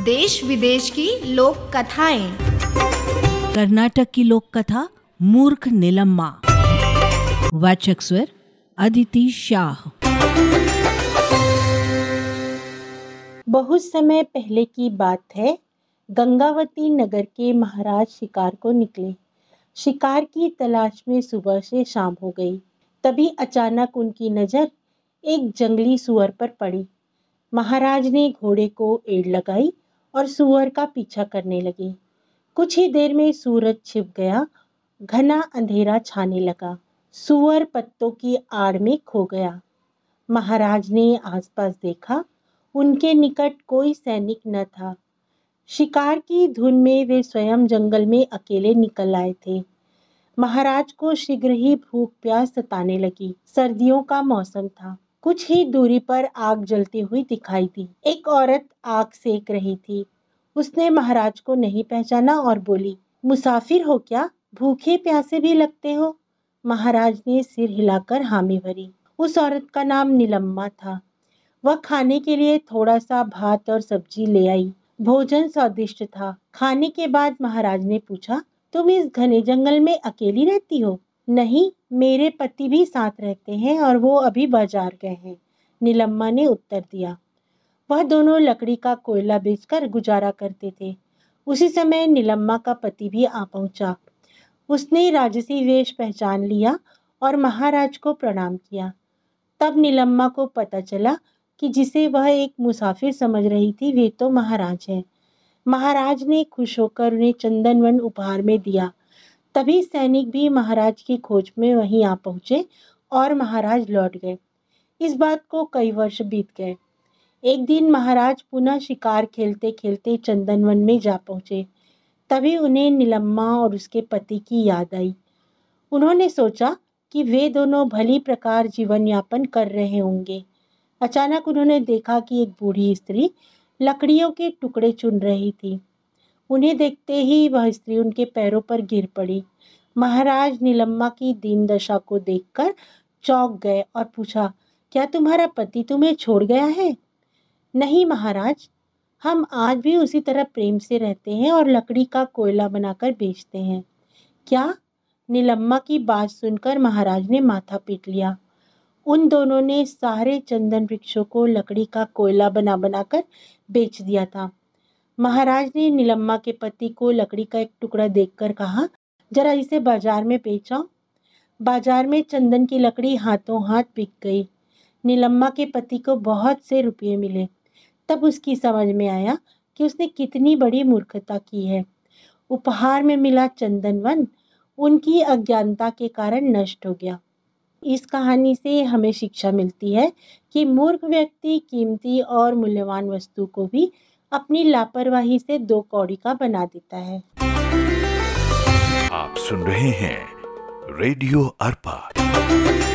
देश विदेश की लोक कथाएं। कर्नाटक की लोक कथा मूर्ख नीलम्मा। वाचक स्वर अदिति शाह। बहुत समय पहले की बात है। गंगावती नगर के महाराज शिकार को निकले। शिकार की तलाश में सुबह से शाम हो गई। तभी अचानक उनकी नजर एक जंगली सुअर पर पड़ी। महाराज ने घोड़े को एड़ लगाई और सुअर का पीछा करने लगे। कुछ ही देर में सूरज छिप गया। घना अंधेरा छाने लगा। सुअर पत्तों की आड़ में खो गया। महाराज ने आसपास देखा। उनके निकट कोई सैनिक न था। शिकार की धुन में वे स्वयं जंगल में अकेले निकल आए थे। महाराज को शीघ्र ही भूख प्यास सताने लगी। सर्दियों का मौसम था। कुछ ही दूरी पर आग जलती हुई दिखाई दी। एक औरत आग सेक रही थी। उसने महाराज को नहीं पहचाना और बोली, मुसाफिर हो क्या? भूखे प्यासे भी लगते हो। महाराज ने सिर हिलाकर हामी भरी। उस औरत का नाम नीलम्मा था। वह खाने के लिए थोड़ा सा भात और सब्जी ले आई। भोजन स्वादिष्ट था। खाने के बाद महाराज ने पूछा, तुम इस घने जंगल में अकेली रहती हो? नहीं, मेरे पति भी साथ रहते हैं और वो अभी बाजार गए हैं, नीलम्मा ने उत्तर दिया। वह दोनों लकड़ी का कोयला बेचकर गुजारा करते थे। उसी समय नीलम्मा का पति भी आ पहुंचा। उसने राजसी वेश पहचान लिया और महाराज को प्रणाम किया। तब नीलम्मा को पता चला कि जिसे वह एक मुसाफिर समझ रही थी वे तो महाराज हैं। महाराज ने खुश होकर उन्हें चंदनवन उपहार में दिया। तभी सैनिक भी महाराज की खोज में वहीं आ पहुंचे और महाराज लौट गए। इस बात को कई वर्ष बीत गए। एक दिन महाराज पुनः शिकार खेलते खेलते चंदनवन में जा पहुंचे। तभी उन्हें नीलम्मा और उसके पति की याद आई। उन्होंने सोचा कि वे दोनों भली प्रकार जीवन यापन कर रहे होंगे। अचानक उन्होंने देखा कि एक बूढ़ी स्त्री लकड़ियों के टुकड़े चुन रही थी। उन्हें देखते ही वह स्त्री उनके पैरों पर गिर पड़ी। महाराज नीलम्मा की दीन दशा को देखकर चौंक गए और पूछा, क्या तुम्हारा पति तुम्हें छोड़ गया है? नहीं महाराज, हम आज भी उसी तरह प्रेम से रहते हैं और लकड़ी का कोयला बनाकर बेचते हैं। क्या? नीलम्मा की बात सुनकर महाराज ने माथा पीट लिया। उन दोनों ने सारे चंदन वृक्षों को लकड़ी का कोयला बना बनाकर बेच दिया था। महाराज ने नीलम्मा के पति को लकड़ी का एक टुकड़ा देखकर कहा, जरा इसे बाजार में बेचो। बाजार में चंदन की लकड़ी हाथों हाथ बिक गई। नीलम्मा के पति को बहुत से रुपये मिले। तब उसकी समझ में आया कि उसने कितनी बड़ी मूर्खता की है। उपहार में मिला चंदनवन उनकी अज्ञानता के कारण नष्ट हो गया। इस कहानी से हमें शिक्षा मिलती है कि मूर्ख व्यक्ति कीमती और मूल्यवान वस्तु को भी अपनी लापरवाही से दो कौड़ी का बना देता है। आप सुन रहे हैं रेडियो अर्पा।